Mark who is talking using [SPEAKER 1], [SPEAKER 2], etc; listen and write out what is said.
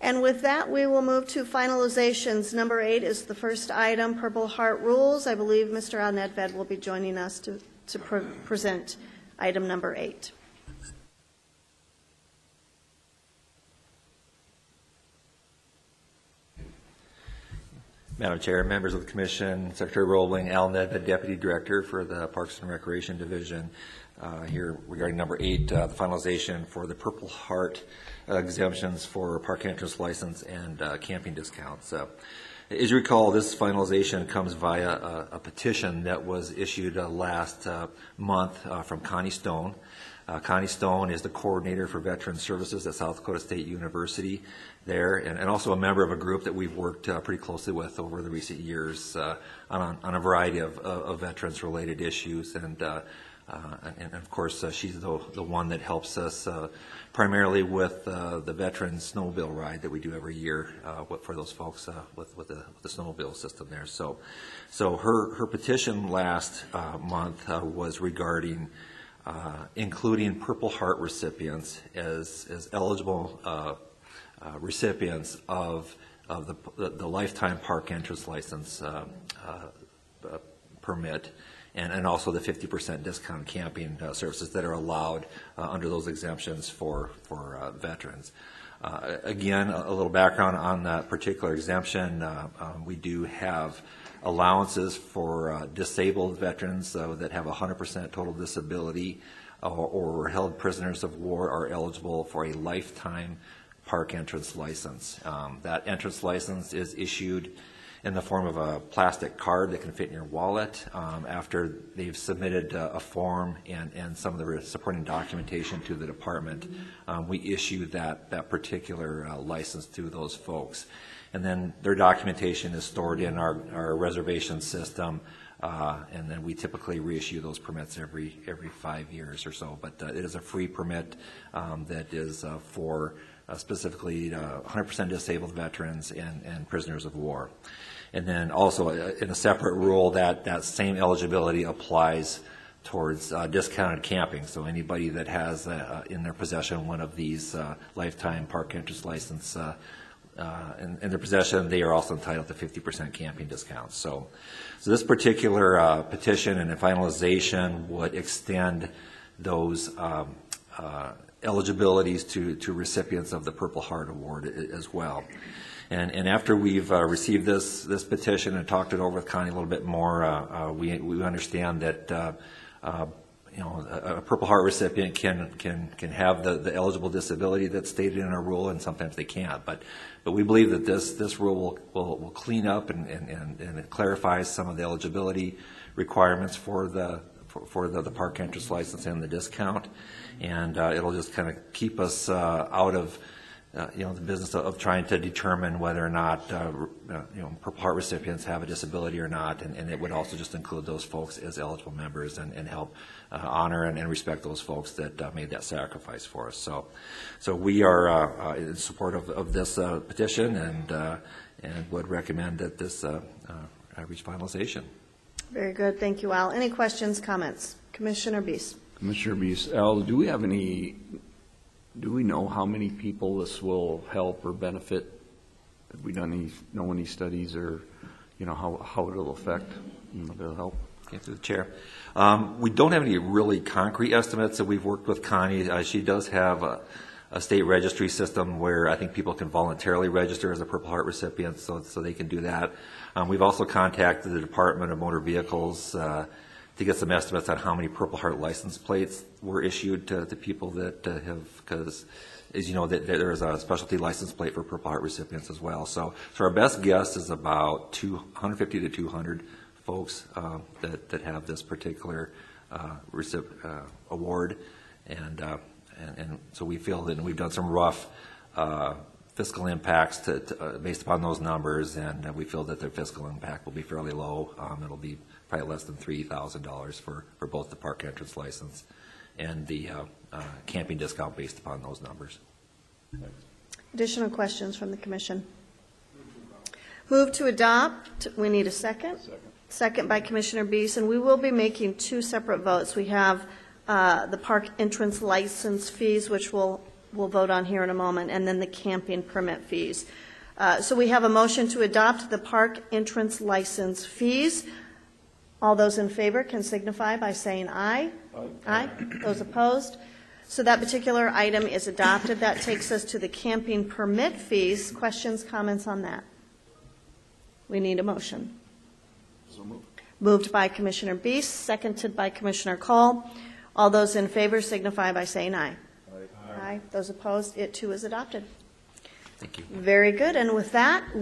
[SPEAKER 1] And with that, we will move to finalizations. Number 8 is the first item, Purple Heart rules. I believe Mr. Al Nedved will be joining us to present item number 8.
[SPEAKER 2] Madam Chair, members of the Commission, Secretary Roebling, Al Nedved, Deputy Director for the Parks and Recreation Division, here regarding number 8, the finalization for the Purple Heart exemptions for park entrance license and camping discounts. As you recall, this finalization comes via a petition that was issued last month from Connie Stone. Connie Stone is the coordinator for veteran services at South Dakota State University there, and also a member of a group that we've worked pretty closely with over the recent years on a variety of veterans-related issues. And of course, she's the one that helps us primarily with the veterans snowmobile ride that we do every year for those folks with the snowmobile system there. So her petition last month was regarding including Purple Heart recipients as eligible recipients of the lifetime park entrance license permit, and also the 50% discount camping services that are allowed under those exemptions for veterans. Again, a little background on that particular exemption. We do have allowances for disabled veterans that have 100% total disability or held prisoners of war are eligible for a lifetime park entrance license. That entrance license is issued in the form of a plastic card that can fit in your wallet after they've submitted a form and some of the supporting documentation to the department. We issue that particular license to those folks. And then their documentation is stored in our reservation system, and then we typically reissue those permits every 5 years or so. But it is a free permit that is for specifically 100% disabled veterans and prisoners of war. And then also in a separate rule that same eligibility applies towards discounted camping. So anybody that has in their possession one of these lifetime park entrance license in their possession, they are also entitled to 50% camping discounts. So this particular petition and finalization would extend those eligibilities to recipients of the Purple Heart Award as well. And after we've received this petition and talked it over with Connie a little bit more, we understand that a Purple Heart recipient can have the eligible disability that's stated in our rule, and sometimes they can't. But we believe that this rule will clean up and it clarifies some of the eligibility requirements for the park entrance license and the discount, and it'll just kind of keep us out of the business of trying to determine whether or not Purple Heart recipients have a disability or not, and it would also just include those folks as eligible members and help honor and respect those folks that made that sacrifice for us. So we are in support of this petition and would recommend that this reach finalization.
[SPEAKER 1] Very good. Thank you, Al. Any questions, comments? Commissioner Bies.
[SPEAKER 3] Commissioner Bies. Al, do we know how many people this will help or benefit? Have we done any studies, or how it'll affect? It'll help.
[SPEAKER 2] Okay, through the chair. We don't have any really concrete estimates. That we've worked with Connie. She does have a state registry system where I think people can voluntarily register as a Purple Heart recipient, so they can do that. We've also contacted the Department of Motor Vehicles to get some estimates on how many Purple Heart license plates were issued to people that have, because as you know, that there is a specialty license plate for Purple Heart recipients as well. So our best guess is about 150 to 200 folks that have this particular award, and so we feel that we've done some rough fiscal impacts based upon those numbers, and we feel that their fiscal impact will be fairly low. It'll be probably less than $3,000 for both the park entrance license and the camping discount based upon those numbers.
[SPEAKER 1] Additional questions from the Commission? Move to adopt. We need a second. Second by Commissioner Bies, and we will be making two separate votes. We have the park entrance license fees, which will we'll vote on here in a moment, and then the camping permit fees. So we have a motion to adopt the park entrance license fees. All those in favor can signify by saying aye. Aye. Those opposed? So that particular item is adopted. That takes us to the camping permit fees. Questions, comments on that? We need a motion. Moved by Commissioner Beast, seconded by Commissioner Call. All those in favor signify by saying aye. Aye. Those opposed? It too is adopted.
[SPEAKER 2] Thank you.
[SPEAKER 1] Very good. And with that,